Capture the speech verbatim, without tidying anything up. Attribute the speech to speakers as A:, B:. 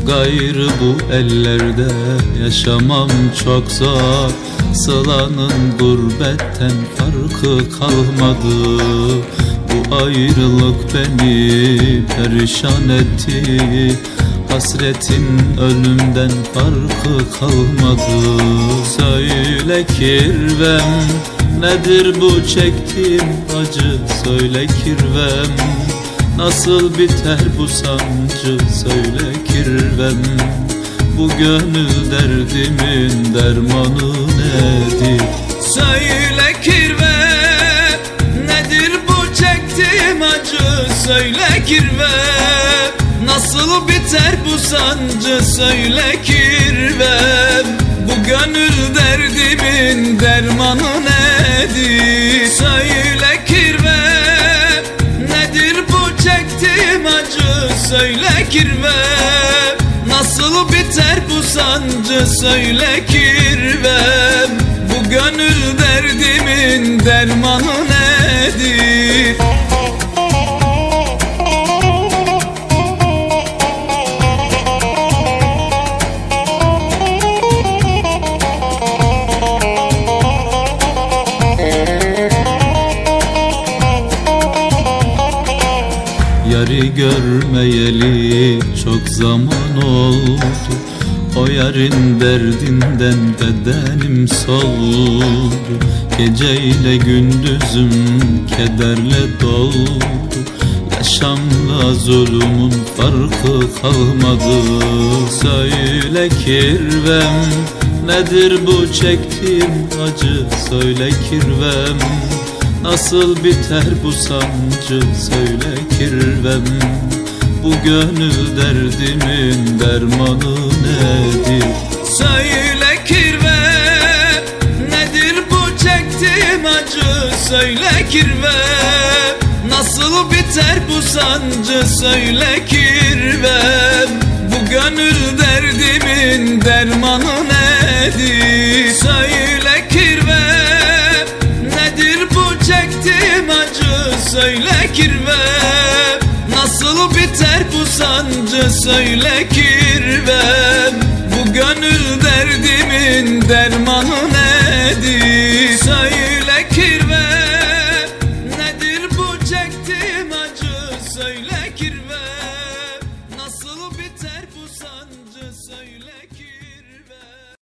A: Gayrı bu ellerde yaşamam çok zor. Sılanın gurbetten farkı kalmadı. Bu ayrılık beni perişan etti. Hasretin ölümden farkı kalmadı. Söyle kirvem, nedir bu çektiğim acı? Söyle kirvem, nasıl biter bu sancı? Söyle kirvem, bu gönül derdimin dermanı nedir?
B: Söyle kirvem, nedir bu çektiğim acı? Söyle kirvem, nasıl biter bu sancı? Söyle kirvem, bu gönül derdimin dermanı nedir? Söyle kirvem, nedir bu çektiğim acı? Söyle kirvem, nasıl biter bu sancı? Söyle kirvem, bu gönül derdimin dermanı nedir?
A: Yari görmeyeli çok zaman oldu. O yarın derdinden bedenim soldu. Geceyle gündüzüm kederle doldu. Yaşamla zulümün farkı kalmadı. Söyle kirvem, nedir bu çektiğim acı? Söyle kirvem, nasıl biter bu sancı? Söyle kirvem, bu gönül derdimin dermanı nedir?
B: Söyle kirvem, nedir bu çektiğim acı? Söyle kirvem, nasıl biter bu sancı? Söyle kirvem, bu gönül derdimin dermanı nedir? Söyle kirvem, nedir bu çektiğim acı? Söyle kirvem, nasıl biter bu sancı? Söyle kirvem, bu gönül derdimin dermanı